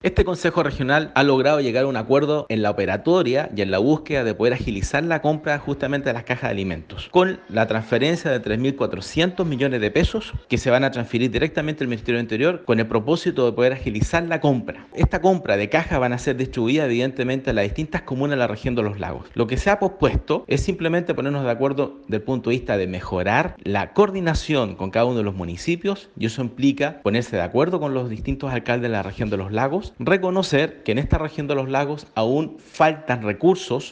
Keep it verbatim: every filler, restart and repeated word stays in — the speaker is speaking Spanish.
Este Consejo Regional ha logrado llegar a un acuerdo en la operatoria y en la búsqueda de poder agilizar la compra justamente de las cajas de alimentos, con la transferencia de tres mil cuatrocientos millones de pesos que se van a transferir directamente al Ministerio del Interior con el propósito de poder agilizar la compra. Esta compra de cajas van a ser distribuidas evidentemente a las distintas comunas de la región de los lagos. Lo que se ha pospuesto es simplemente ponernos de acuerdo desde el punto de vista de mejorar la coordinación con cada uno de los municipios, y eso implica ponerse de acuerdo con los distintos alcaldes de la región de los lagos, reconocer que en esta región de los lagos aún faltan recursos